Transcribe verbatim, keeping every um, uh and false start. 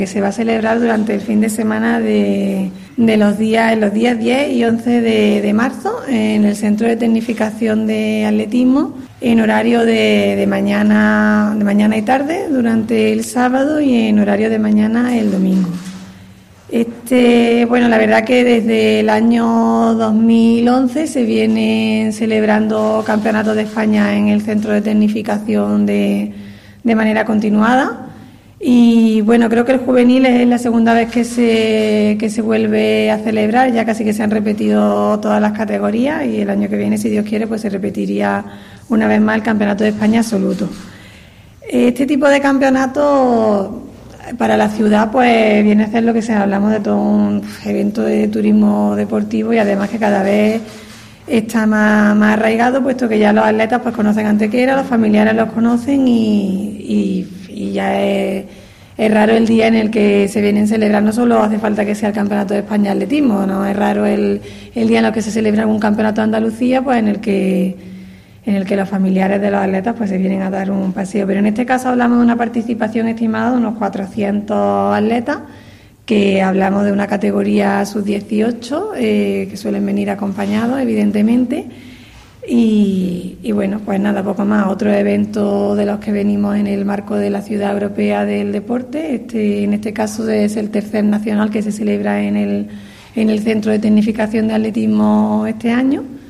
que se va a celebrar durante el fin de semana de, de los días, los días diez y once de, de marzo en el Centro de Tecnificación de Atletismo, en horario de, de mañana, de mañana y tarde durante el sábado y en horario de mañana el domingo. Este, bueno, la verdad que desde el año dos mil once se vienen celebrando campeonatos de España en el Centro de Tecnificación de, de manera continuada. Y bueno, creo que el juvenil es la segunda vez que se, que se vuelve a celebrar, ya casi que se han repetido todas las categorías y el año que viene, si Dios quiere, pues se repetiría una vez más el Campeonato de España absoluto. Este tipo de campeonatos para la ciudad pues viene a ser lo que se hablamos de todo un evento de turismo deportivo y además que cada vez está más, más arraigado, puesto que ya los atletas pues conocen Antequera, los familiares los conocen y, y y ya es, es raro el día en el que se vienen a celebrar. No solo hace falta que sea el Campeonato de España de Atletismo, no es raro el, el día en el que se celebra algún campeonato de Andalucía, pues en el que en el que los familiares de los atletas pues se vienen a dar un paseo. Pero en este caso hablamos de una participación estimada de unos cuatrocientos atletas, que hablamos de una categoría sub dieciocho, eh, que suelen venir acompañados, evidentemente. Y, y bueno, pues nada, poco más. Otro evento de los que venimos en el marco de la Ciudad Europea del Deporte. Este, en este caso es el tercer nacional que se celebra en el, en el Centro de Tecnificación de Atletismo este año.